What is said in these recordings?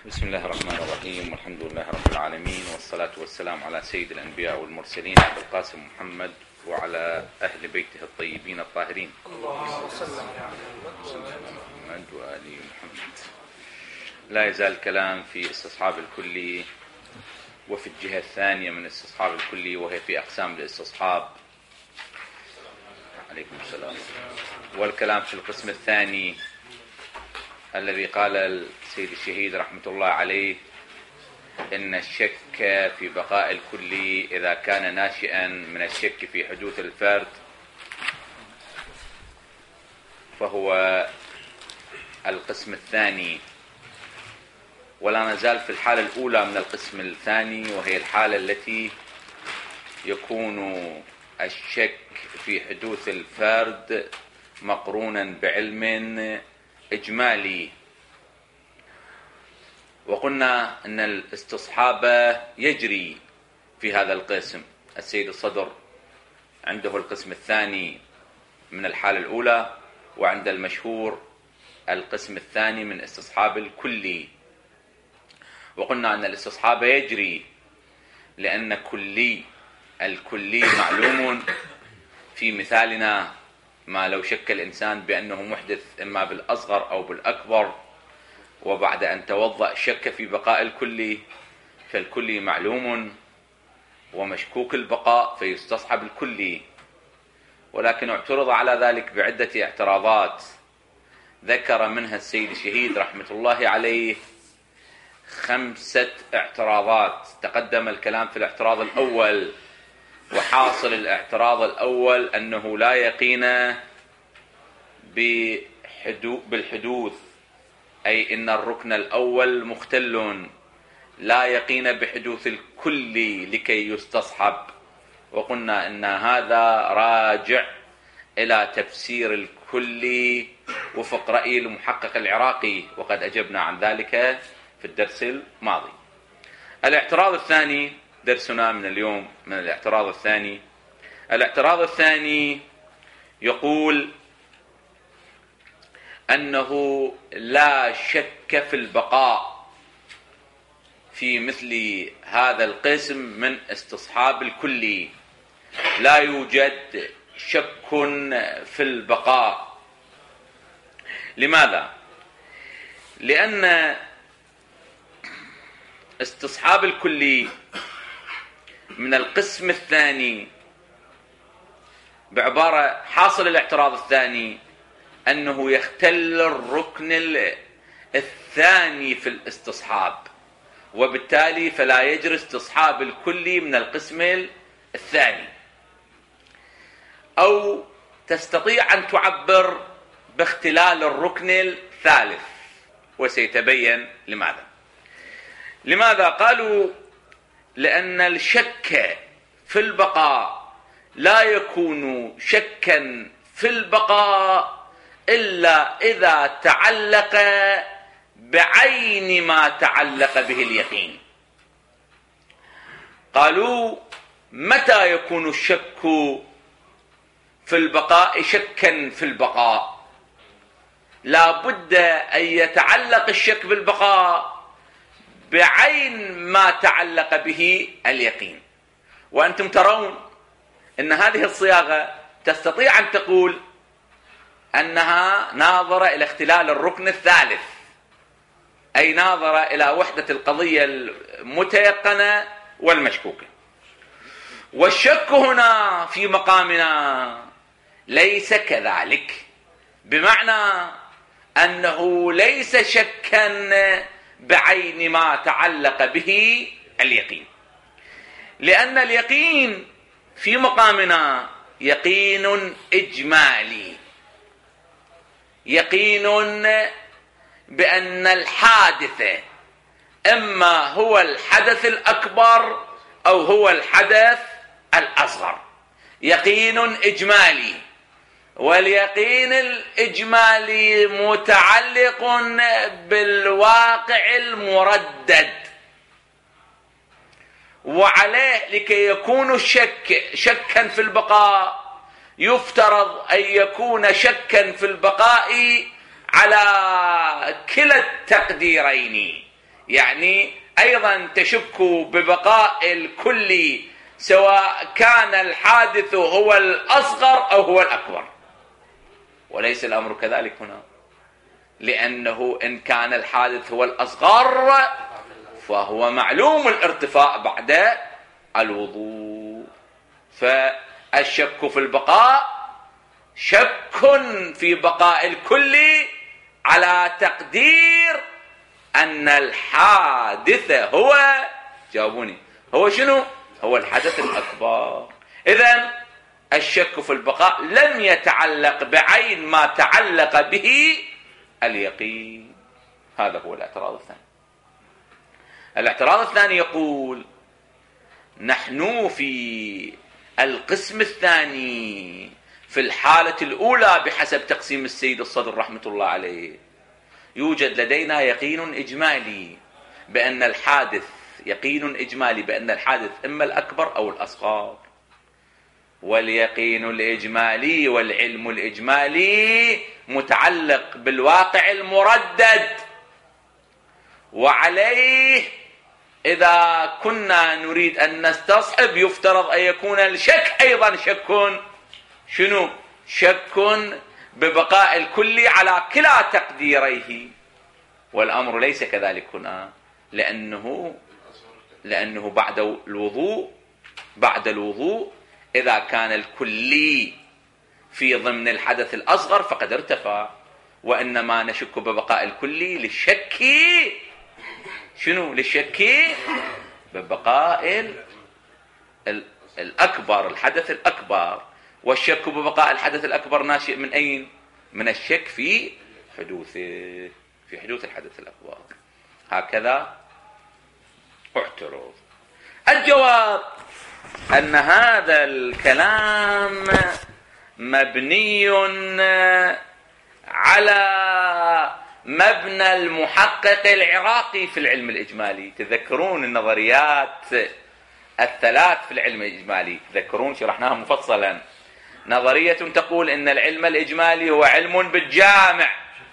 بسم الله الرحمن الرحيم، والحمد لله رب العالمين، والصلاة والسلام على سيد الأنبياء والمرسلين أبي القاسم محمد وعلى أهل بيته الطيبين الطاهرين. اللهم صل على محمد وآل محمد. لا يزال الكلام في استصحاب الكلي وفي الجهة الثانية من استصحاب الكلي، وهي في أقسام الاستصحاب. عليكم السلام. والكلام في القسم الثاني الذي قال السيد الشهيد رحمة الله عليه إن الشك في بقاء الكلي إذا كان ناشئا من الشك في حدوث الفرد فهو القسم الثاني، ولا نزال في الحالة الأولى من القسم الثاني، وهي الحالة التي يكون الشك في حدوث الفرد مقرونا بعلم إجمالي. وقلنا أن الاستصحاب يجري في هذا القسم. السيد الصدر عنده القسم الثاني من الحالة الأولى، وعند المشهور القسم الثاني من استصحاب الكلي. وقلنا أن الاستصحاب يجري لأن الكلي معلوم. في مثالنا ما لو شك الإنسان بأنه محدث إما بالأصغر أو بالأكبر، وبعد أن توضأ شك في بقاء الكلي، فالكلي معلوم ومشكوك البقاء فيستصحب الكلي. ولكن اعترض على ذلك بعدة اعتراضات ذكر منها السيد الشهيد رحمة الله عليه 5 اعتراضات. تقدم الكلام في الاعتراض الأول، وحاصل الاعتراض الأول أنه لا يقين بالحدوث، أي إن الركن الأول مختل، لا يقين بحدوث الكلي لكي يستصحب. وقلنا أن هذا راجع إلى تفسير الكلي وفق رأي المحقق العراقي، وقد أجبنا عن ذلك في الدرس الماضي. الاعتراض الثاني درسنا من اليوم من الاعتراض الثاني. الاعتراض الثاني يقول أنه لا شك في البقاء في مثل هذا القسم من استصحاب الكلي. لا يوجد شك في البقاء. لماذا؟ لأن استصحاب الكلي من القسم الثاني بعبارة حاصل الاعتراض الثاني أنه يختل الركن الثاني في الاستصحاب، وبالتالي فلا يجري استصحاب الكلي من القسم الثاني. أو تستطيع أن تعبر باختلال الركن الثالث، وسيتبين لماذا. قالوا لأن الشك في البقاء لا يكون شكا في البقاء إلا إذا تعلق بعين ما تعلق به اليقين. قالوا متى يكون الشك في البقاء شكا في البقاء؟ لا بد أن يتعلق الشك بالبقاء بعين ما تعلق به اليقين. وأنتم ترون أن هذه الصياغة تستطيع أن تقول أنها ناظرة إلى اختلال الركن الثالث، أي ناظرة إلى وحدة القضية المتيقنة والمشكوكة. والشك هنا في مقامنا ليس كذلك، بمعنى أنه ليس شكا بعين ما تعلق به اليقين، لأن اليقين في مقامنا يقين إجمالي، يقين بأن الحادث إما هو الحدث الأكبر أو هو الحدث الأصغر، يقين إجمالي. واليقين الإجمالي متعلق بالواقع المردد، وعليه لكي يكون الشك شكا في البقاء يفترض أن يكون شكا في البقاء على كلا التقديرين، يعني أيضا تشك ببقاء الكل سواء كان الحادث هو الأصغر أو هو الأكبر. وليس الأمر كذلك هنا، لأنه إن كان الحادث هو الأصغر فهو معلوم الارتفاع بعد الوضوء. فالشك في البقاء شك في بقاء الكل على تقدير أن الحادث هو، جاوبوني، هو شنو؟ هو الحدث الأكبر. إذن الشك في البقاء لم يتعلق بعين ما تعلق به اليقين. هذا هو الاعتراض الثاني. الاعتراض الثاني يقول: نحن في القسم الثاني في الحالة الأولى بحسب تقسيم السيد الصدر رحمة الله عليه يوجد لدينا يقين إجمالي بأن الحادث، يقين إجمالي بأن الحادث إما الأكبر أو الأصغر. واليقين الإجمالي والعلم الإجمالي متعلق بالواقع المردد، وعليه إذا كنا نريد أن نستصحب يفترض أن يكون الشك أيضا شك شنو؟ شك ببقاء الكل على كلا تقديريه. والأمر ليس كذلك هنا، لأنه بعد الوضوء إذا كان الكلي في ضمن الحدث الأصغر فقد ارتفع، وإنما نشك ببقاء الكلي للشك شنو؟ للشك ببقاء الأكبر، الحدث الأكبر. والشك ببقاء الحدث الأكبر ناشئ من أين؟ من الشك في حدوثه، في حدوث الحدث الأكبر. هكذا اعترض. الجواب أن هذا الكلام مبني على مبنى المحقق العراقي في العلم الإجمالي. تذكرون النظريات الثلاث في العلم الإجمالي، تذكرون شرحناها مفصلا. نظرية تقول إن العلم الإجمالي هو علم بالجامع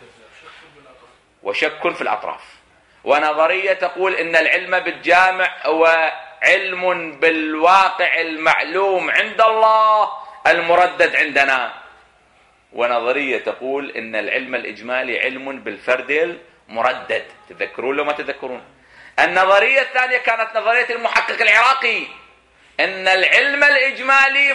وشك في الأطراف، ونظرية تقول إن العلم بالجامع هو علم بالواقع المعلوم عند الله المردد عندنا، ونظرية تقول إن العلم الإجمالي علم بالفرد المردد. تذكرون لو ما تذكرون؟ النظرية الثانية كانت نظرية المحقق العراقي، إن العلم الإجمالي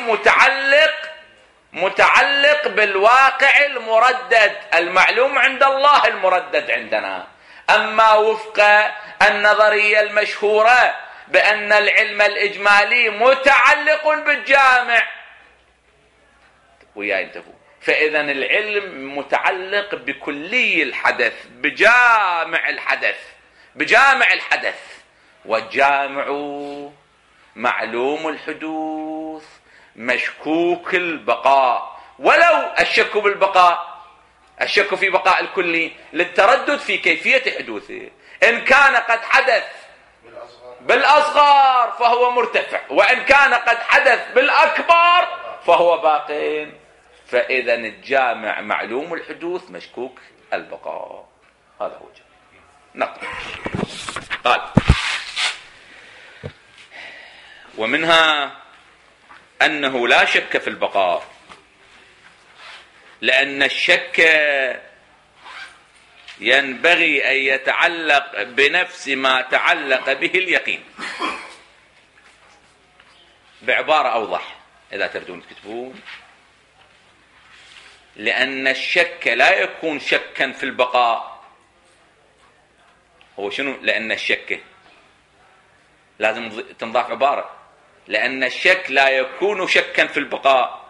متعلق بالواقع المردد المعلوم عند الله المردد عندنا. أما وفق النظرية المشهورة بأن العلم الإجمالي متعلق بالجامع ويا انتبهوا، فإذا العلم متعلق بكلي الحدث، بجامع الحدث، والجامع معلوم الحدوث مشكوك البقاء. ولو الشك بالبقاء، الشك في بقاء الكلي للتردد في كيفية حدوثه. إن كان قد حدث بالأصغر فهو مرتفع، وإن كان قد حدث بالأكبر فهو باق. فإذا الجامع معلوم الحدوث مشكوك البقاء. هذا هو الجامع. نقل. قال: ومنها أنه لا شك في البقاء، لأن الشك ينبغي أن يتعلق بنفس ما تعلق به اليقين. بعبارة أوضح إذا تردون تكتبون: لأن الشك لا يكون شكا في البقاء. هو شنو لأن الشك؟ لازم تنضاف عبارة: لأن الشك لا يكون شكا في البقاء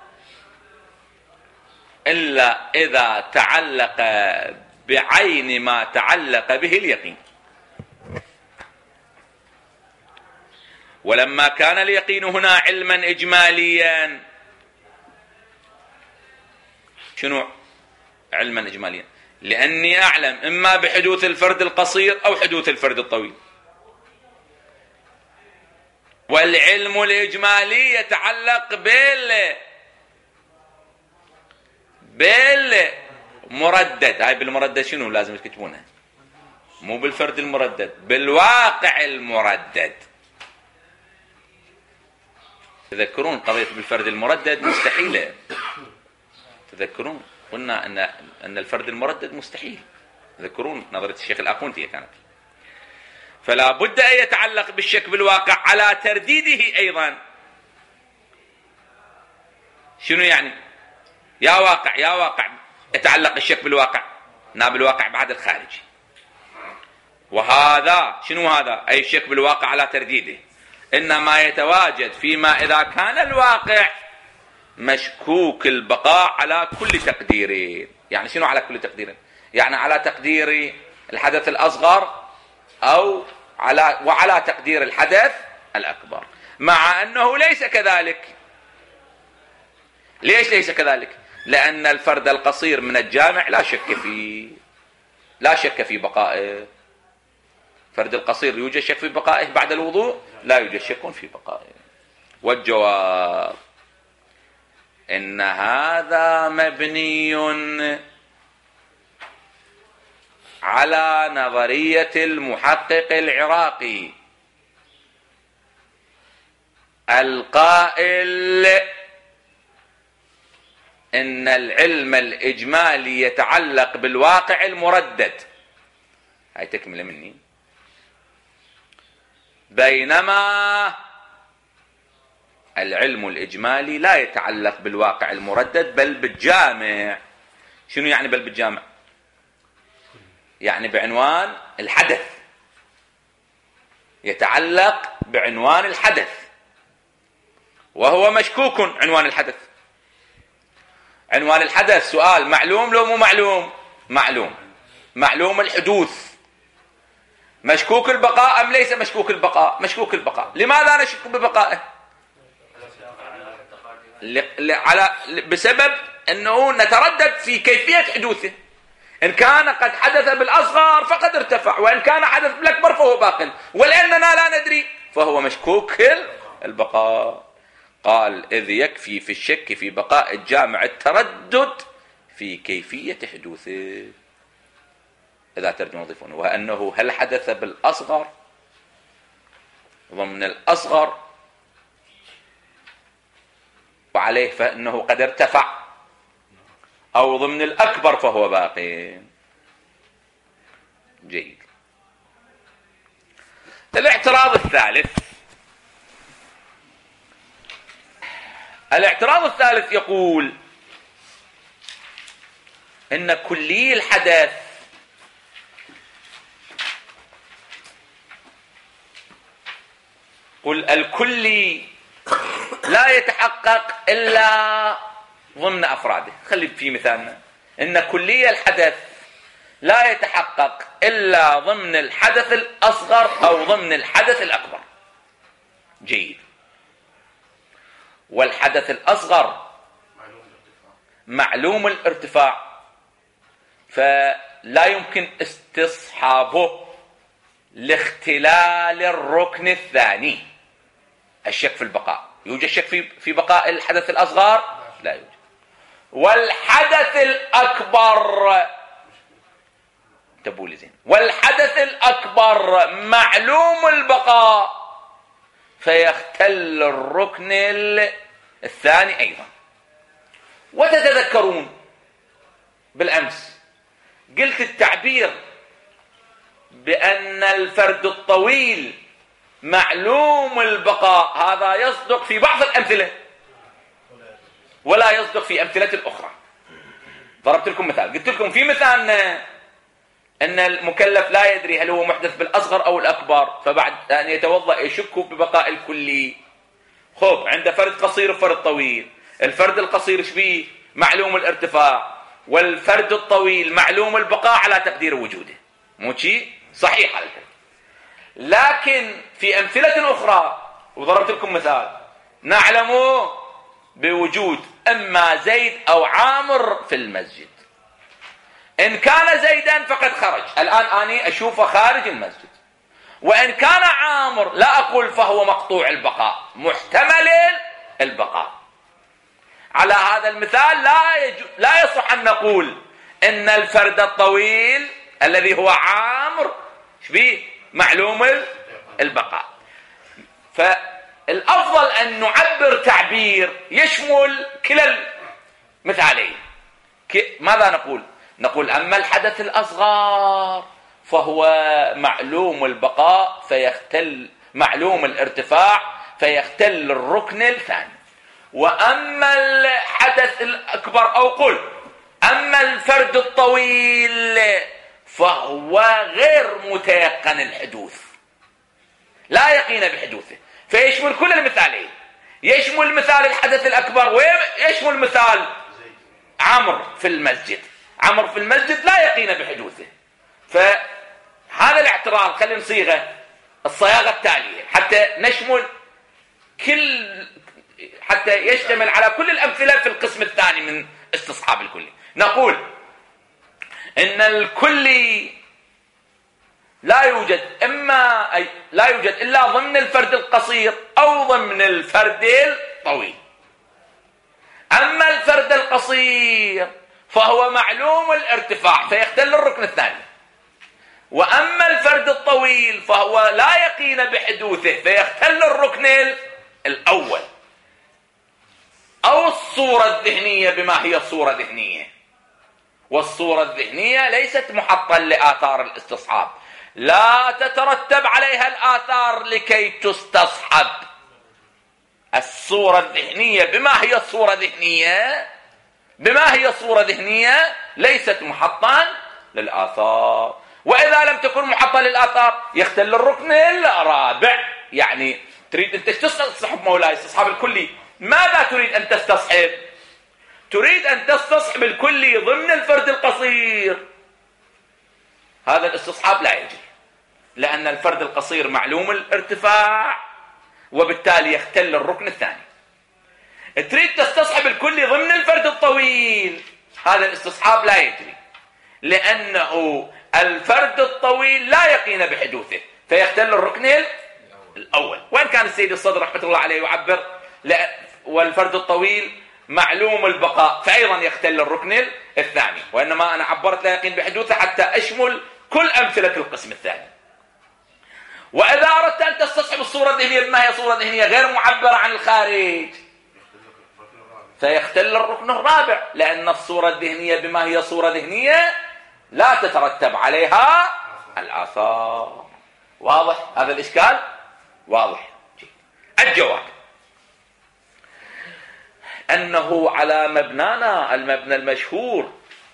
إلا إذا تعلق بعين ما تعلق به اليقين. ولما كان اليقين هنا علما إجماليا، شنو علما إجماليا؟ لأني أعلم إما بحدوث الفرد القصير أو حدوث الفرد الطويل. والعلم الإجمالي يتعلق بالمردد. هاي بالمردد شنو لازم تكتبونها؟ مو بالفرد المردد، بالواقع المردد. تذكرون قضية بالفرد المردد مستحيلة. تذكرون قلنا أن الفرد المردد مستحيل. تذكرون نظرية الشيخ الآخوندي كانت. فلا بد أن يتعلق بالشك بالواقع على ترديده أيضا. شنو يعني؟ يا واقع يتعلق الشك بالواقع، ناب الواقع بعد الخارجي. وهذا شنو هذا؟ أي الشك بالواقع على ترديده إنما يتواجد فيما إذا كان الواقع مشكوك البقاء على كل تقدير. يعني شنو على كل تقدير؟ يعني على تقدير الحدث الأصغر وعلى تقدير الحدث الأكبر، مع أنه ليس كذلك. ليش ليس كذلك؟ لأن الفرد القصير من الجامع لا شك في بقائه. فرد القصير يوجد شك في بقائه بعد الوضوء؟ لا يوجد شك في بقائه. والجواب إن هذا مبني على نظرية المحقق العراقي القائل إن العلم الإجمالي يتعلق بالواقع المردد. هاي تكملة مني. بينما العلم الإجمالي لا يتعلق بالواقع المردد بل بالجامع. شنو يعني بل بالجامع؟ يعني بعنوان الحدث، يتعلق بعنوان الحدث، وهو مشكوك. عنوان الحدث، عنوان الحدث سؤال معلوم لو مو معلوم؟ معلوم الحدوث. مشكوك البقاء أم ليس مشكوك البقاء؟ مشكوك البقاء. لماذا نشك ببقائه؟ بسبب أنه نتردد في كيفية حدوثه. إن كان قد حدث بالأصغر فقد ارتفع، وإن كان حدث بالأكبر فهو باق، ولأننا لا ندري فهو مشكوك البقاء. قال إذ يكفي في الشك في بقاء الجامع التردد في كيفية حدوثه. إذا ترجموا يضيفون وأنه هل حدث بالأصغر ضمن الأصغر وعليه فإنه قد ارتفع، أو ضمن الأكبر فهو باقي. جيد. الاعتراض الثالث يقول إن كلي الحدث قل الكلي لا يتحقق إلا ضمن أفراده. خلي في مثالنا إن كلي الحدث لا يتحقق إلا ضمن الحدث الأصغر أو ضمن الحدث الأكبر. جيد. والحدث الأصغر معلوم الارتفاع، فلا يمكن استصحابه لاختلال الركن الثاني الشك في البقاء. يوجد شك في بقاء الحدث الأصغر؟ لا يوجد. والحدث الأكبر انتبهوا لي زين، والحدث الأكبر معلوم البقاء، فيختل الركن الثاني أيضا. وتتذكرون بالأمس قلت التعبير بأن الفرد الطويل معلوم البقاء هذا يصدق في بعض الأمثلة ولا يصدق في أمثلة أخرى. ضربت لكم مثال، قلت لكم في مثالنا أن المكلف لا يدري هل هو محدث بالأصغر أو الأكبر، فبعد أن يتوضأ يشك ببقاء الكلي. خب عند فرد قصير وفرد طويل، الفرد القصير شبيه معلوم الارتفاع، والفرد الطويل معلوم البقاء على تقدير وجوده. مو شيء صحيح على الكلام. لكن في أمثلة أخرى وضربت لكم مثال، نعلم بوجود إما زيد أو عامر في المسجد. إن كان زيدا فقد خرج، الآن أنا أشوفه خارج المسجد. وإن كان عامر لا أقول فهو مقطوع البقاء، محتمل البقاء. على هذا المثال لا يصح أن نقول إن الفرد الطويل الذي هو عامر شبيه معلوم البقاء. فالأفضل أن نعبر تعبير يشمل كلا المثالين. ماذا نقول؟ نقول أما الحدث الأصغر فهو معلوم البقاء فيختل معلوم الارتفاع فيختل الركن الثاني. وأما الحدث الأكبر أو قل أما الفرد الطويل فهو غير متيقن الحدوث، لا يقين بحدوثه، فيشمل كل المثالين، يشمل مثال الحدث الأكبر ويشمل مثال عمرو في المسجد. عمرو في المسجد لا يقين بحدوثه، فهذا الاعتراض خلينا نصيغه الصياغة التالية حتى نشمل حتى يشتمل على كل الأمثلة في القسم الثاني من استصحاب الكلي. نقول إن الكلي لا يوجد إلا ضمن الفرد القصير أو ضمن الفرد الطويل. أما الفرد القصير فهو معلوم الارتفاع فيختل الركن الثاني، وأما الفرد الطويل فهو لا يقين بحدوثه فيختل الركن الأول. أو الصورة الذهنية بما هي صورة ذهنية، والصورة الذهنية ليست محطة لآثار الاستصحاب، لا تترتب عليها الآثار لكي تستصحب. الصورة الذهنية بما هي صورة ذهنية، بما هي صورة ذهنية ليست محطا للآثار، وإذا لم تكن محطة للآثار يختل الركن الرابع. يعني تريد أن تستصحب مولاي استصحاب الكلي، ماذا تريد أن تستصحب؟ تريد أن تستصحب الكلي ضمن الفرد القصير، هذا الاستصحاب لا يجري، لأن الفرد القصير معلوم الارتفاع وبالتالي يختل الركن الثاني. تريد تستصحب الكلي ضمن الفرد الطويل، هذا الاستصحاب لا يجري، لأنه الفرد الطويل لا يقين بحدوثه فيختل الركن الأول. وإن كان السيد الصدر رحمة الله عليه يعبر والفرد الطويل معلوم البقاء فأيضا يختل الركن الثاني، وإنما أنا عبرت لا يقين بحدوثه حتى أشمل كل أمثلة القسم الثاني. وإذا أردت أن تستصحب الصورة الذهنية بما هي صورة ذهنية غير معبرة عن الخارج فيختل الركن الرابع، لأن الصورة الذهنية بما هي صورة ذهنية لا تترتب عليها الآثار. واضح هذا الإشكال؟ واضح. الجواب أنه على مبنانا المبنى المشهور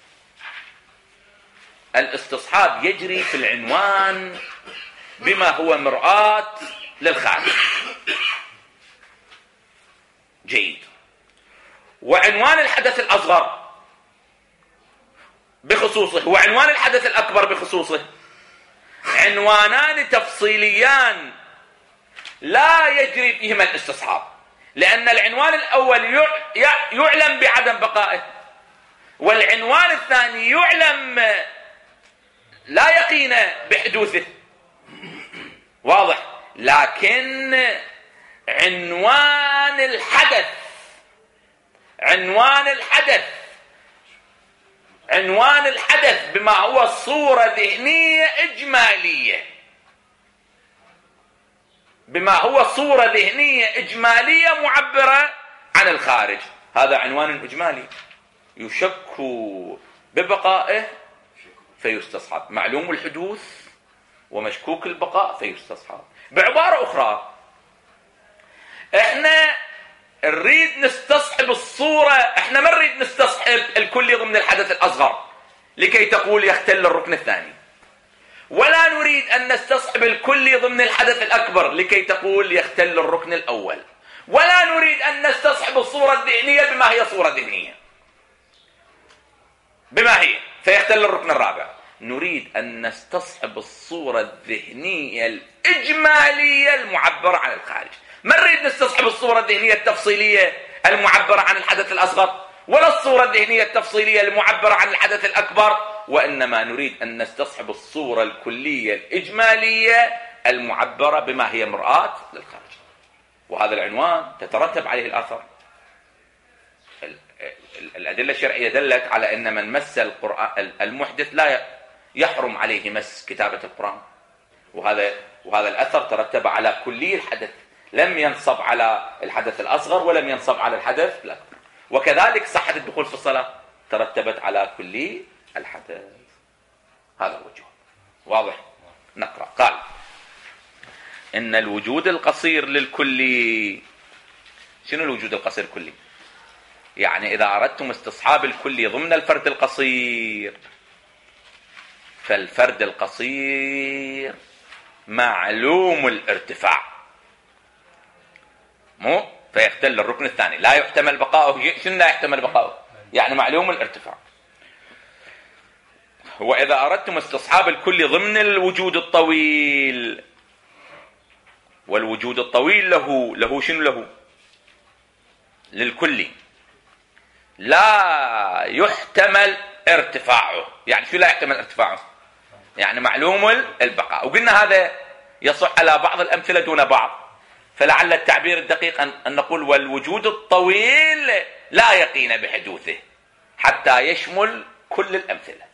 الاستصحاب يجري في العنوان بما هو مرآة للخارج. جيد. وعنوان الحدث الأصغر بخصوصه وعنوان الحدث الأكبر بخصوصه عنوانان تفصيليان لا يجري فيهما الاستصحاب، لأن العنوان الأول يعلم بعدم بقائه، والعنوان الثاني يعلم لا يقين بحدوثه. واضح. لكن عنوان الحدث بما هو صورة ذهنية إجمالية، بما هو صورة ذهنية إجمالية معبرة عن الخارج، هذا عنوان إجمالي يشك ببقائه فيستصحب، معلوم الحدوث ومشكوك البقاء فيستصحب. بعبارة أخرى احنا نريد نستصحب الصورة، احنا ما نريد نستصحب الكلي ضمن الحدث الأصغر لكي تقول يختل الركن الثاني، ولا نريد أن نستصحب الكلي ضمن الحدث الأكبر لكي تقول يختل الركن الأول، ولا نريد أن نستصحب الصورة الذهنية بما هي صورة ذهنية بما هي فيختل الركن الرابع. نريد أن نستصحب الصورة الذهنية الإجمالية المعبرة عن الخارج، ما نريد نستصحب الصورة الذهنية التفصيلية المعبرة عن الحدث الأصغر ولا الصورة الذهنية التفصيلية المعبرة عن الحدث الأكبر، وإنما نريد أن نستصحب الصورة الكلية الإجمالية المعبرة بما هي مرآة للخارج. وهذا العنوان تترتب عليه الآثار. الأدلة الشرعية دلت على أن من مس القرآن المحدث لا يحرم عليه مس كتابة القرآن، وهذا الأثر ترتب على كلي الحدث، لم ينصب على الحدث الأصغر ولم ينصب على الحدث الأكبر. وكذلك صحة الدخول في الصلاة ترتبت على كلي الحدث. هذا الوجه واضح. نقرأ. قال إن الوجود القصير للكلي. شنو الوجود القصير الكلي؟ يعني إذا أردتم استصحاب الكلي ضمن الفرد القصير، فالفرد القصير معلوم الارتفاع، مو فيختل الركن الثاني، لا يحتمل بقاؤه. شنو لا يحتمل بقاؤه؟ يعني معلوم الارتفاع. وإذا أردتم استصحاب الكلي ضمن الوجود الطويل، والوجود الطويل له شنو له؟ للكلي لا يحتمل ارتفاعه. يعني شو لا يحتمل ارتفاعه؟ يعني معلوم البقاء. وقلنا هذا يصح على بعض الأمثلة دون بعض، فلعل التعبير الدقيق أن نقول والوجود الطويل لا يقين بحدوثه حتى يشمل كل الأمثلة.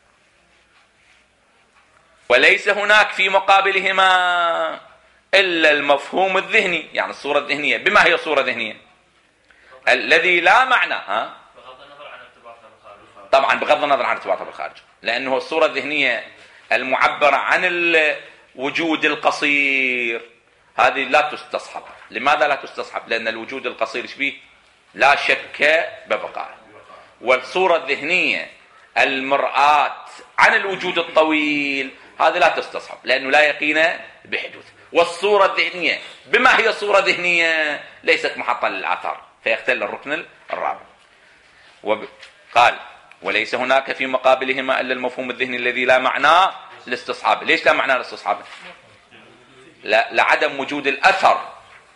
وليس هناك في مقابلهما إلا المفهوم الذهني، يعني الصورة الذهنية. بما هي الصورة الذهنية؟ الذي لا معنى بغض النظر عن ارتباطها بالخارج. طبعا بغض النظر عن ارتباطها بالخارج، لأنه الصورة الذهنية المعبرة عن الوجود القصير هذه لا تستصحب. لماذا لا تستصحب؟ لأن الوجود القصير فيه لا شك ببقائه. والصورة الذهنية المرآة عن الوجود الطويل هذه لا تستصحب لأنه لا يقين بحدوث. والصورة الذهنية بما هي صورة ذهنية ليست محطة للآثار، فيختل الركن الرابع. قال وليس هناك في مقابلهما إلا المفهوم الذهني الذي لا معنى لاستصحابه. ليش لا معنى لاستصحابه؟ لعدم وجود الأثر،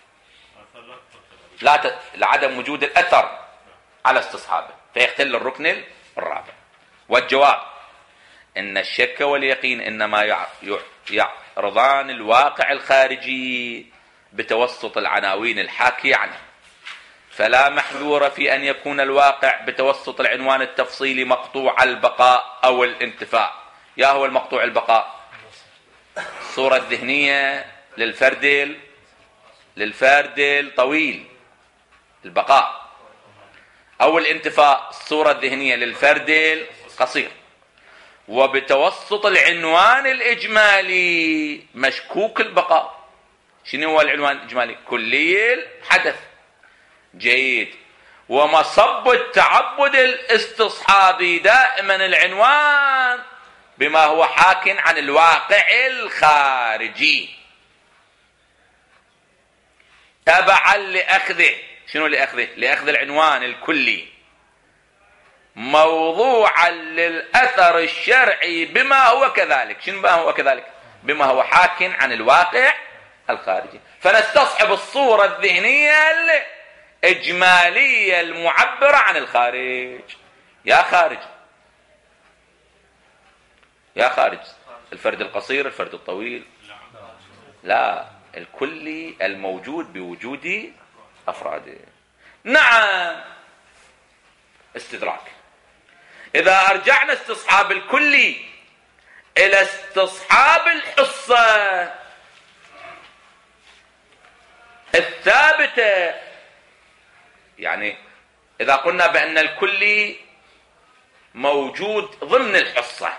لعدم وجود الأثر على استصحابه، فيختل الركن الرابع. والجواب إن الشك واليقين إنما يعرضان الواقع الخارجي بتوسط العناوين الحاكية عنه، فلا محذور في أن يكون الواقع بتوسط العنوان التفصيلي مقطوع البقاء أو الانتفاء. يا هو المقطوع البقاء؟ الصورة الذهنية للفرد الطويل البقاء، أو الانتفاء الصورة الذهنية للفرد القصير. وبتوسط العنوان الإجمالي مشكوك البقاء. شنو هو العنوان الإجمالي؟ كلي الحدث. جيد. ومصب التعبد الاستصحابي دائما العنوان بما هو حاك عن الواقع الخارجي تبعا لأخذه. شنو لأخذه؟ لأخذ العنوان الكلي موضوعا للأثر الشرعي بما هو كذلك. شنو ما هو كذلك؟ بما هو حاك عن الواقع الخارجي. فنستصحب الصورة الذهنية الإجمالية المعبرة عن الخارج. يا خارج الفرد القصير، الفرد الطويل، لا، الكلي الموجود بوجود أفراده. نعم. استدراك. إذا أرجعنا استصحاب الكلي إلى استصحاب الحصة الثابتة، يعني إذا قلنا بأن الكلي موجود ضمن الحصة،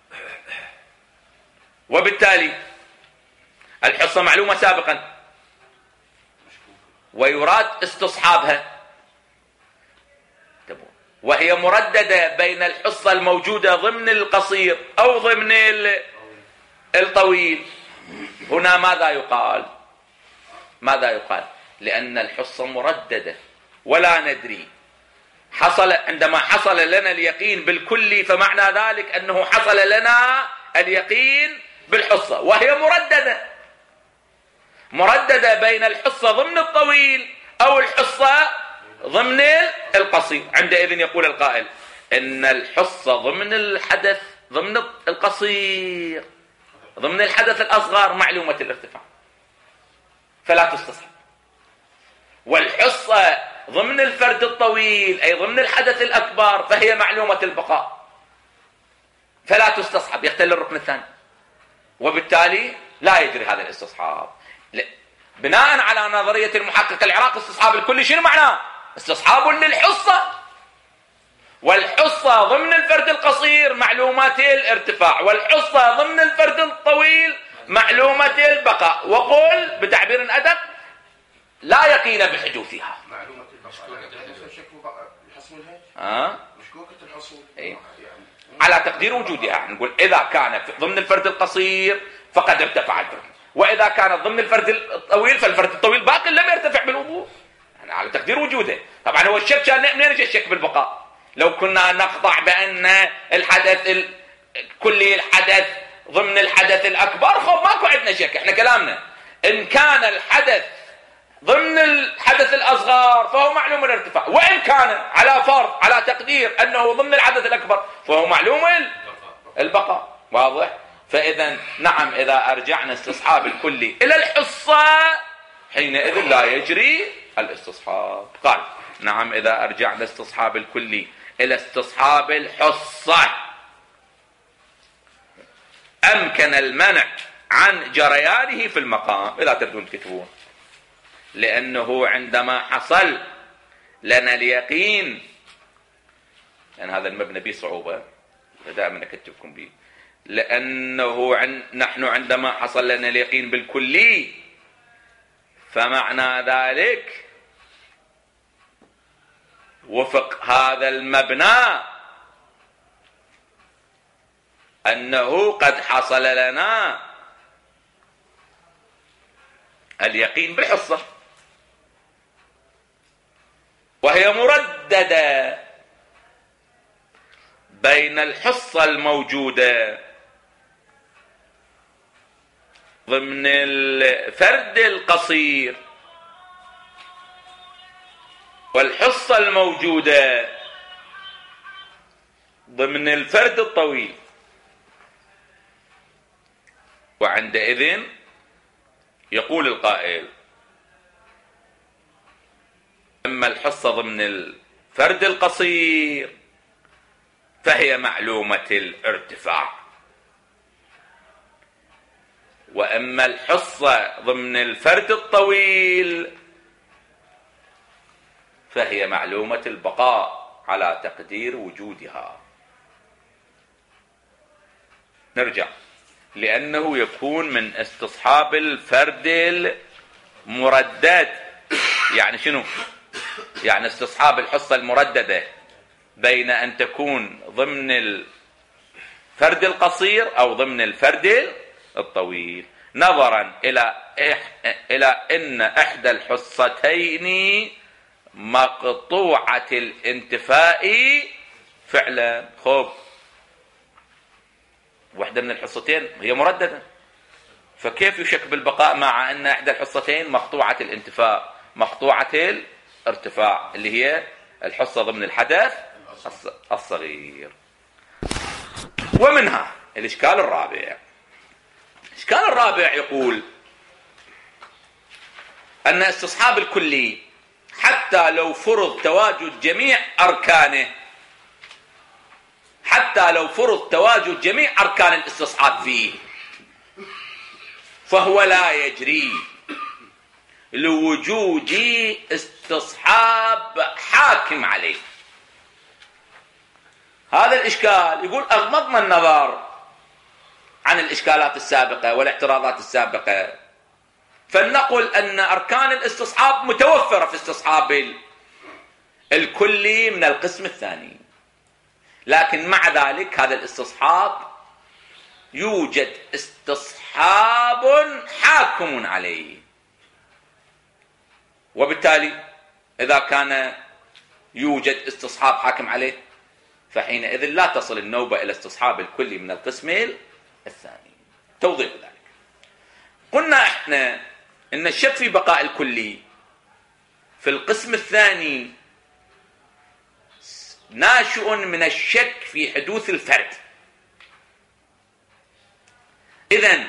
وبالتالي الحصة معلومة سابقا ويراد استصحابها، وهي مرددة بين الحصة الموجودة ضمن القصير أو ضمن الطويل. هنا ماذا يقال؟ لأن الحصة مرددة ولا ندري. عندما حصل لنا اليقين بالكلي فمعنى ذلك أنه حصل لنا اليقين بالحصة، وهي مرددة بين الحصة ضمن الطويل أو الحصة ضمن القصير. عندئذ يقول القائل إن الحصة ضمن الحدث ضمن القصير ضمن الحدث الأصغر معلومة الارتفاع فلا تستصحب، والحصة ضمن الفرد الطويل أي ضمن الحدث الأكبر فهي معلومة البقاء فلا تستصحب، يختل الركن الثاني. وبالتالي لا يجري هذا الاستصحاب. بناء على نظرية المحقق العراقي استصحاب الكلي شنو معناه؟ استصحاب للحصة، والحصة ضمن الفرد القصير معلوماتي الارتفاع، والحصة ضمن الفرد الطويل معلوماتي البقاء، وقل بتعبير أدق لا يقين بحدوثها. معلومة البقاء يحصلونها مشكوكة الحصول على تقدير وجودها. نقول إذا كان ضمن الفرد القصير فقد ارتفع الفرد، وإذا كان ضمن الفرد الطويل فالفرد الطويل باقي لم يرتفع بالوضوح، يعني على تقدير وجوده. طبعا هو الشك كان منين يجي الشك بالبقاء؟ لو كنا نخضع بأن الحدث كل الحدث ضمن الحدث الأكبر خب ماكو عندنا شك. احنا كلامنا إن كان الحدث ضمن الحدث الأصغر فهو معلوم الارتفاع، وإن كان على فرض على تقدير أنه ضمن الحدث الأكبر فهو معلوم البقاء. واضح؟ فإذا نعم، إذا أرجعنا استصحاب الكلي إلى الحصة حينئذ لا يجري الاستصحاب. قال نعم، إذا أرجعنا استصحاب الكلي إلى استصحاب الحصة أمكن المنع عن جريانه في المقام. إذا تردون تكتبون، لأنه عندما حصل لنا اليقين، لأن هذا المبنى به صعوبة دائما أكتبكم به، لأنه نحن عندما حصل لنا اليقين بالكلي فمعنى ذلك وفق هذا المبنى أنه قد حصل لنا اليقين بالحصة، وهي مرددة بين الحصة الموجودة ضمن الفرد القصير والحصة الموجودة ضمن الفرد الطويل. وعندئذ يقول القائل أما الحصة ضمن الفرد القصير فهي معلومة الارتفاع، وأما الحصة ضمن الفرد الطويل فهي معلومة البقاء على تقدير وجودها. نرجع، لأنه يكون من استصحاب الفرد المردد. يعني شنو؟ يعني استصحاب الحصة المرددة بين أن تكون ضمن الفرد القصير أو ضمن الفرد الطويل، نظرا إلى أن إحدى الحصتين مقطوعة الانتفاء فعلا. خب واحدة من الحصتين هي مرددة، فكيف يشك بالبقاء مع أن إحدى الحصتين مقطوعة الانتفاء مقطوعة الارتفاع اللي هي الحصة ضمن الحدث الصغير؟ ومنها الإشكال الرابع. الإشكال الرابع يقول أن استصحاب الكلي حتى لو فرض تواجد جميع أركانه، حتى لو فرض تواجد جميع أركان الاستصحاب فيه، فهو لا يجري لوجود استصحاب حاكم عليه. هذا الإشكال يقول أغمضنا النظر عن الإشكالات السابقة والاعتراضات السابقة، فلنقل أن أركان الاستصحاب متوفرة في استصحاب الكلي من القسم الثاني، لكن مع ذلك هذا الاستصحاب يوجد استصحاب حاكم عليه. وبالتالي إذا كان يوجد استصحاب حاكم عليه فحينئذ لا تصل النوبة إلى استصحاب الكلي من القسم الثاني. توضيح ذلك، قلنا احنا ان الشك في بقاء الكلي في القسم الثاني ناشئ من الشك في حدوث الفرد. إذن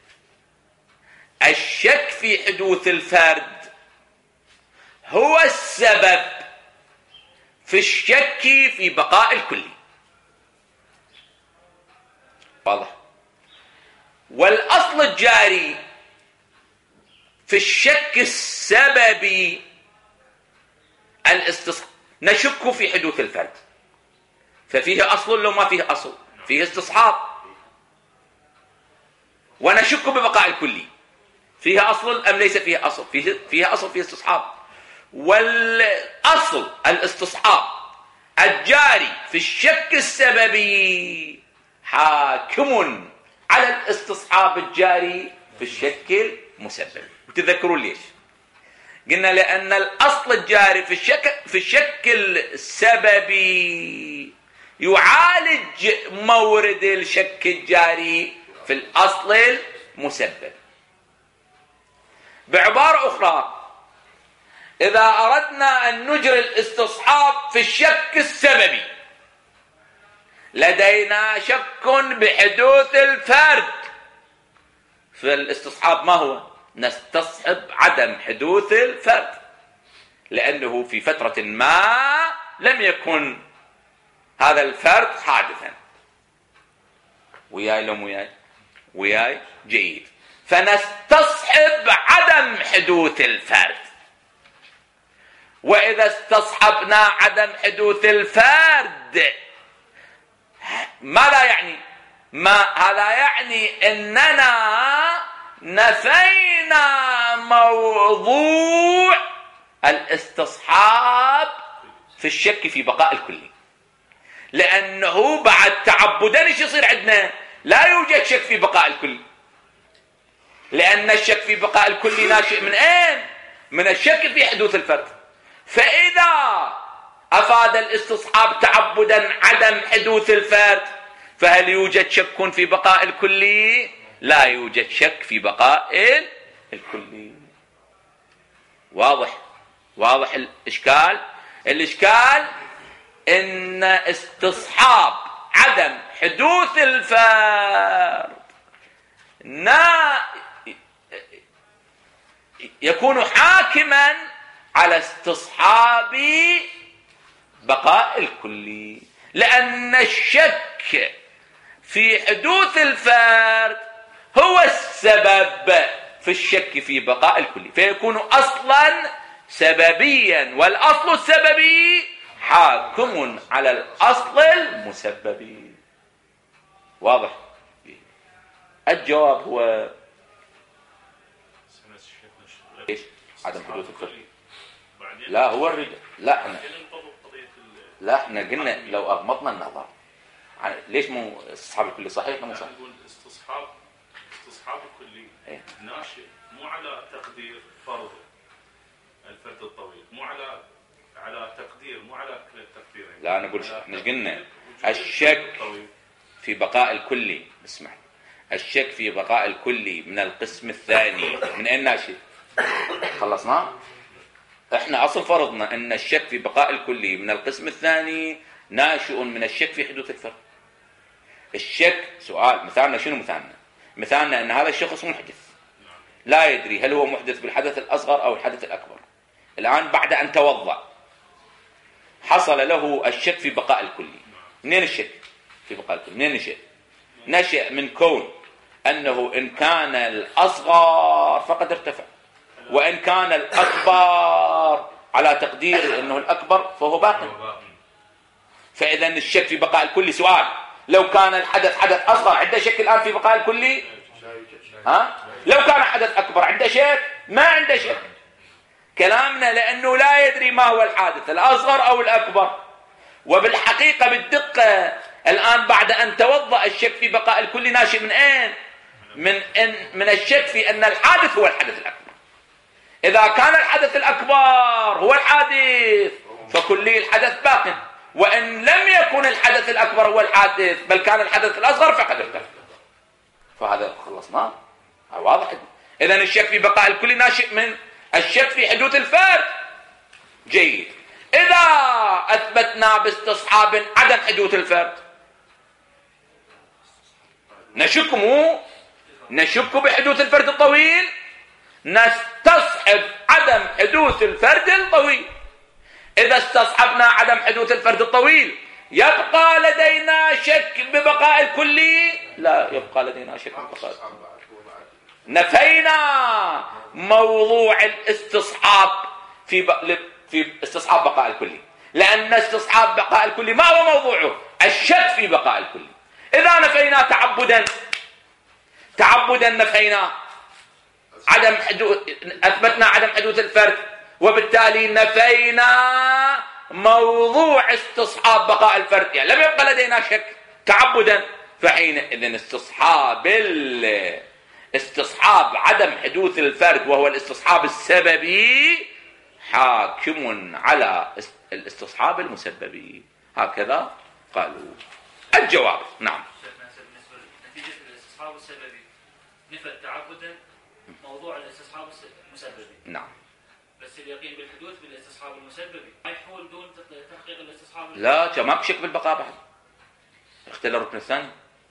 الشك في حدوث الفرد هو السبب في الشك في بقاء الكلي. واضح؟ والأصل الجاري في الشك السببي نشك في حدوث الفرد، ففيه أصل لو ما فيه أصل، فيه استصحاب، ونشك ببقاء الكلي، فيه أصل أم ليس فيه أصل، فيه أصل، فيه استصحاب. والأصل الاستصحاب الجاري في الشك السببي حاكم على الاستصحاب الجاري في الشك المسبب. تذكرون ليش؟ قلنا لأن الأصل الجاري في الشك السببي يعالج مورد الشك الجاري في الأصل المسبب. بعبارة أخرى، إذا أردنا أن نجري الاستصحاب في الشك السببي لدينا شك بحدوث الفرد، فالاستصحاب ما هو؟ نستصحب عدم حدوث الفرد، لأنه في فترة ما لم يكن هذا الفرد حادثا. وياي لو وياي جيد. فنستصحب عدم حدوث الفرد. وإذا استصحبنا عدم حدوث الفرد ماذا يعني؟ هذا يعني أننا نفينا موضوع الاستصحاب في الشك في بقاء الكلي، لأنه بعد تعبدا ايش يصير عندنا؟ لا يوجد شك في بقاء الكلي، لأن الشك في بقاء الكلي ناشئ من أين؟ من الشك في حدوث الفرد. فإذا أفاد الاستصحاب تعبدا عدم حدوث الفرد، فهل يوجد شك في بقاء الكلي؟ لا يوجد شك في بقاء الكلي. واضح الإشكال؟ الإشكال إن استصحاب عدم حدوث الفرد يكون حاكما على استصحاب بقاء الكلي، لأن الشك في حدوث الفرد هو السبب في الشك في بقاء الكلي، فيكون أصلا سببيا، والأصل السببي حاكم على الأصل المسببي. واضح؟ الجواب هو ايش؟ عدم حدوث الفرد. لا هو الرجال. لا احنا قلنا لو اغمضنا النظر ليش مو استصحاب الكلي صحيح ولا مو صحيح؟ نقول استصحاب الكلي ناشئ مو على تقدير فرض الفرد الطويل، مو على تقدير، مو على كلا التقديرين. لا انا اقول احنا قلنا الشك في بقاء الكلي، اسمع، الشك في بقاء الكلي من القسم الثاني من اين ناشئ؟ خلصنا؟ احنا اصل فرضنا ان الشك في بقاء الكلي من القسم الثاني ناشئ من الشك في حدوث الفرد. الشك سؤال، مثالنا شنو مثالنا ان هذا الشخص محدث، لا يدري هل هو محدث بالحدث الاصغر او الحدث الاكبر. الان بعد ان توضأ حصل له الشك في بقاء الكلي. منين الشك في بقاء الكلي؟ منين نشأ من كون انه ان كان الاصغر فقد ارتفع، وان كان الاكبر على تقدير انه الاكبر فهو باق. فاذا الشك في بقاء الكلي سؤال، لو كان الحدث حدث اصغر عنده شك الان في بقاء الكلي؟ لو كان حدث اكبر عنده شك؟ ما عنده شك. كلامنا لانه لا يدري ما هو الحادث الاصغر او الاكبر. وبالحقيقه بالدقه الان بعد ان توضأ الشك في بقاء الكلي ناشئ من اين؟ من الشك في ان الحادث هو الحدث الاكبر. اذا كان الحدث الاكبر هو الحادث فكلي الحدث باق، وان لم يكن الحدث الاكبر هو الحادث بل كان الحدث الاصغر فقد ارتفع. فهذا خلصنا. واضح؟ اذا الشك في بقاء الكلي ناشئ من الشك في حدوث الفرد. جيد. اذا اثبتنا باستصحاب عدم حدوث الفرد نشك بحدوث الفرد الطويل، نستصحب عدم حدوث الفرد الطويل. إذا استصحبنا عدم حدوث الفرد الطويل يبقى لدينا شك ببقاء الكلي؟ لا يبقى لدينا شك ببقاء الكلي. نفينا موضوع الاستصحاب في استصحاب بقاء الكلي، لأن استصحاب بقاء الكلي ما هو موضوعه؟ الشك في بقاء الكلي. إذا نفينا تعبدا نفينا أثبتنا عدم حدوث الفرد، وبالتالي نفينا موضوع استصحاب بقاء الفرد، يعني لم يبقى لدينا شك تعبدا. فحينئذ استصحاب عدم حدوث الفرد وهو الاستصحاب السببي حاكم على الاستصحاب المسببي. هكذا قالوا. الجواب نعم. نتيجة الاستصحاب السببي نفت تعبدا موضوع الاستصحاب المسببي. نعم. بس اليقين بالحدوث بالاستصحاب المسببي ما يحول دون تحقيق الاستصحاب. لا، ما بشك بالبقاء بعد. اختل الركن الثاني.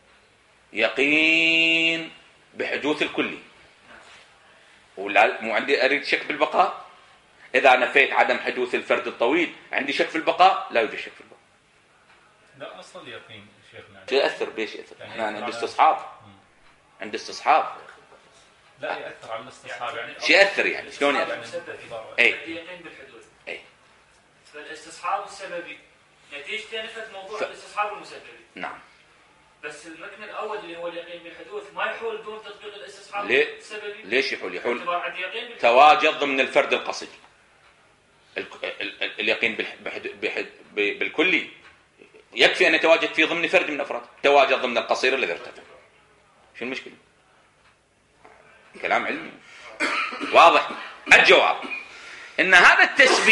يقين بحدوث الكلي. ولا مو عندي اريد شك بالبقاء. اذا نفيت عدم حدوث الفرد الطويل عندي شك في البقاء؟ لا يوجد شك في البقاء. لا اصل اليقين شيخنا. شو يأثر بيش يأثر؟ احنا عند استصحاب. لا يأثر على الاستصحاب يعني. شو يأثر يعني؟ شلون يأثر؟ اليقين بالحدوث. فالاستصحاب السببي نتيجة نفت موضوع الاستصحاب المسببي. نعم. بس الركن الاول اللي هو اليقين بالحدوث ما يحول دون تطبيق الاستصحاب السببي. ليش يحول؟ تواجد ضمن الفرد القصدي. اليقين بالكلي يكفي ان يتواجد في ضمن فرد من افراد، تواجد ضمن القصير الذي ارتفع. شو المشكله؟ كلام علمي واضح. الجواب ان هذا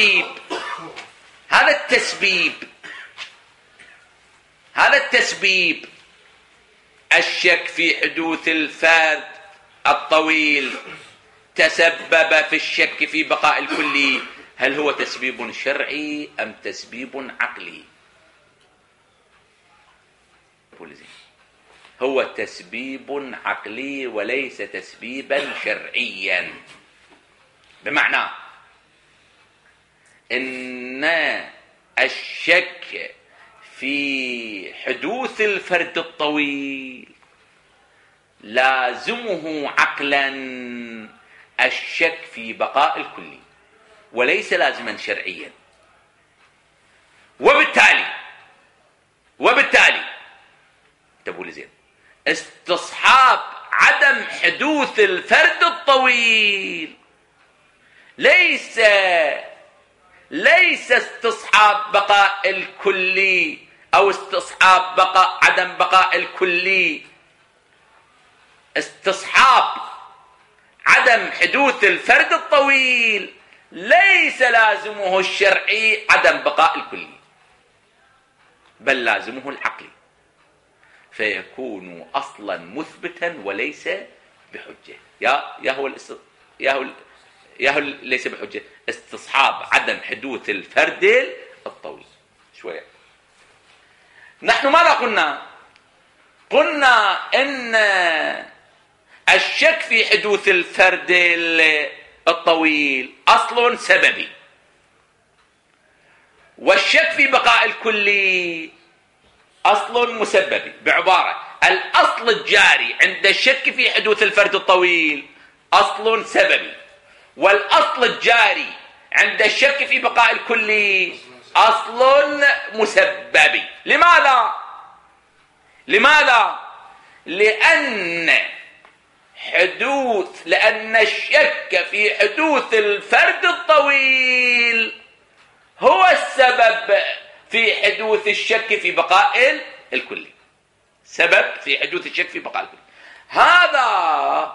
التسبيب الشك في حدوث الفرد الطويل تسبب في الشك في بقاء الكلي. هل هو تسبيب شرعي أم تسبيب عقلي؟ هو تسبيب عقلي وليس تسبيبا شرعيا. بمعنى إن الشك في حدوث الفرد الطويل لازمه عقلا الشك في بقاء الكلي، وليس لازما شرعيا. وبالتالي انتبهوا لي زين، استصحاب عدم حدوث الفرد الطويل ليس استصحاب بقاء الكلي او استصحاب عدم بقاء الكلي. استصحاب عدم حدوث الفرد الطويل ليس لازمه الشرعي عدم بقاء الكلي، بل لازمه العقلي، فيكون اصلا مثبتا وليس بحجه. يا هو ليس بحجه استصحاب عدم حدوث الفرد الطويل. شويه نحن ماذا قلنا ان الشك في حدوث الفرد الطويل اصل سببي، والشك في بقاء الكلي اصل مسببي. بعباره الاصل الجاري عند الشك في حدوث الفرد الطويل اصل سببي، والاصل الجاري عند الشك في بقاء الكلي اصل مسببي. لماذا؟ لأن الشك في حدوث الفرد الطويل هو السبب في حدوث الشك في بقاء الكلي. سبب في حدوث الشك في بقاء الكلي هذا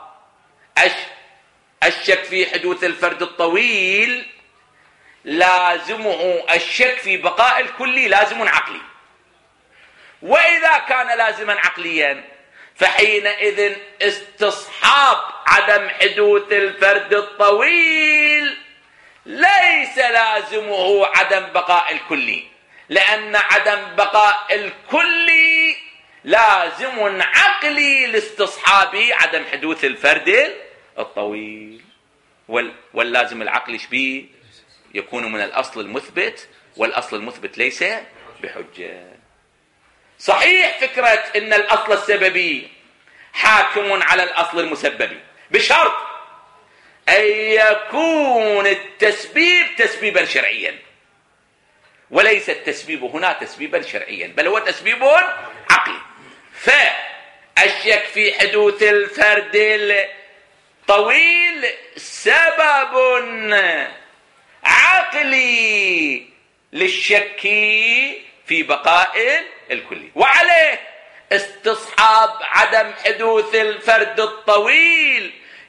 الشك في حدوث الفرد الطويل لازمه الشك في بقاء الكلي لازم عقلي. وإذا كان لازما عقليا فحينئذ استصحاب عدم حدوث الفرد الطويل ليس لازمه عدم بقاء الكلي، لأن عدم بقاء الكلي لازم عقلي لاستصحاب عدم حدوث الفرد الطويل. واللازم العقلي شبيه يكون من الأصل المثبت، والأصل المثبت ليس بحجة. صحيح فكرة إن الأصل السببي حاكم على الأصل المسببي، بشرط أن يكون التسبيب تسبيبا شرعيا، وليس التسبيب هنا تسبيبا شرعيا، بل هو تسبيب عقلي. فالشك في حدوث الفرد الطويل سبب عقلي للشك في بقاء الكلي، وعليه استصحاب عدم حدوث الفرد الطويل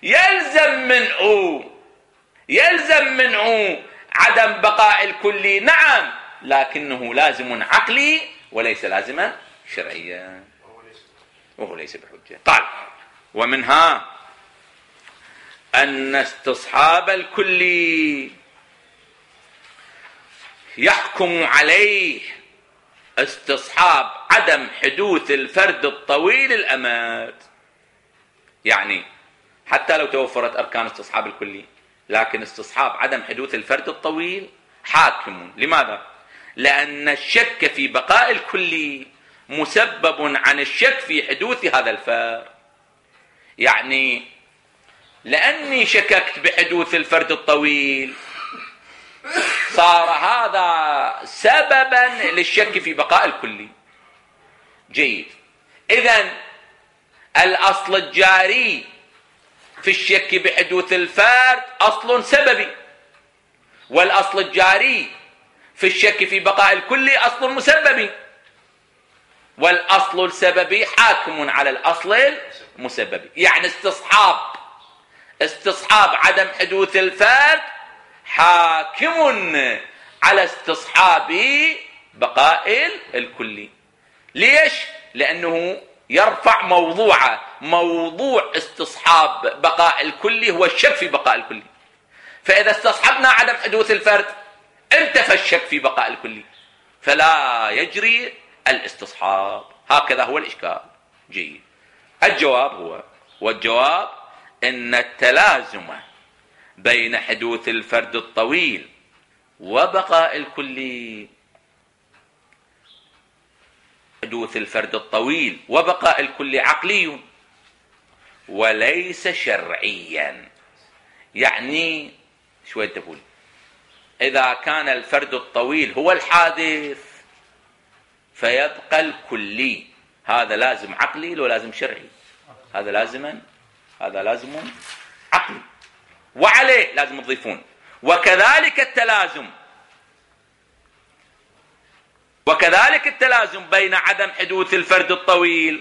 يلزم منه عدم بقاء الكلي، نعم، لكنه لازم عقلي وليس لازما شرعيا، وهو ليس بحجة. طيب، ومنها أن استصحاب الكلي يحكم عليه استصحاب عدم حدوث الفرد الطويل الأمد. يعني حتى لو توفرت أركان استصحاب الكلي، لكن استصحاب عدم حدوث الفرد الطويل حاكم. لماذا؟ لأن الشك في بقاء الكلي مسبب عن الشك في حدوث هذا الفرد. يعني لأني شككت بحدوث الفرد الطويل صار هذا سببا للشك في بقاء الكلي. جيد، إذن الأصل الجاري في الشك بحدوث الفرد أصل سببي، والأصل الجاري في الشك في بقاء الكلي أصل مسببي، والأصل السببي حاكم على الأصل المسببي. يعني استصحاب عدم حدوث الفرد حاكم على استصحاب بقاء الكلي. ليش؟ لأنه يرفع موضوع استصحاب بقاء الكلي هو الشك في بقاء الكلي. فإذا استصحبنا عدم حدوث الفرد انتفى الشك في بقاء الكلي، فلا يجري الاستصحاب. هكذا هو الإشكال. جيد، والجواب إن التلازم بين حدوث الفرد الطويل وبقاء الكلي، حدوث الفرد الطويل وبقاء الكلي عقلي وليس شرعيا. يعني شوية تقول إذا كان الفرد الطويل هو الحادث فيبقى الكلي، هذا لازم عقلي لو لازم شرعي، هذا لازم عقلي، وعليه لازم تضيفون وكذلك التلازم بين عدم حدوث الفرد الطويل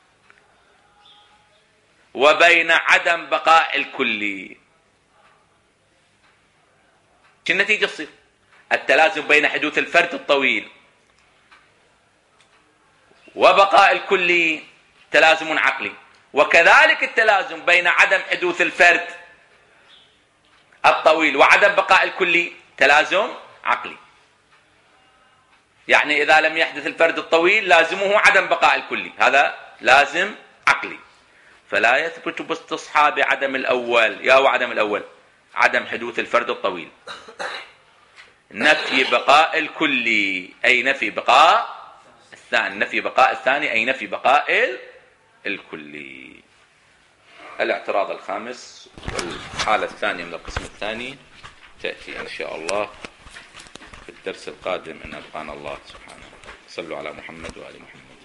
وبين عدم بقاء الكلي. شو النتيجة تصير؟ التلازم بين حدوث الفرد الطويل وبقاء الكلي تلازم عقلي، وكذلك التلازم بين عدم حدوث الفرد الطويل وعدم بقاء الكلي تلازم عقلي. يعني إذا لم يحدث الفرد الطويل لازمه عدم بقاء الكلي، هذا لازم عقلي. فلا يثبت باستصحاب عدم الأول، عدم الأول عدم حدوث الفرد الطويل، نفي بقاء الكلي أي نفي بقاء الثاني، نفي بقاء الثاني أي نفي بقاء الكلي. الاعتراض الخامس والحالة الثانية من القسم الثاني تأتي إن شاء الله في الدرس القادم إن أبقانا الله سبحانه. صلوا على محمد وآل محمد.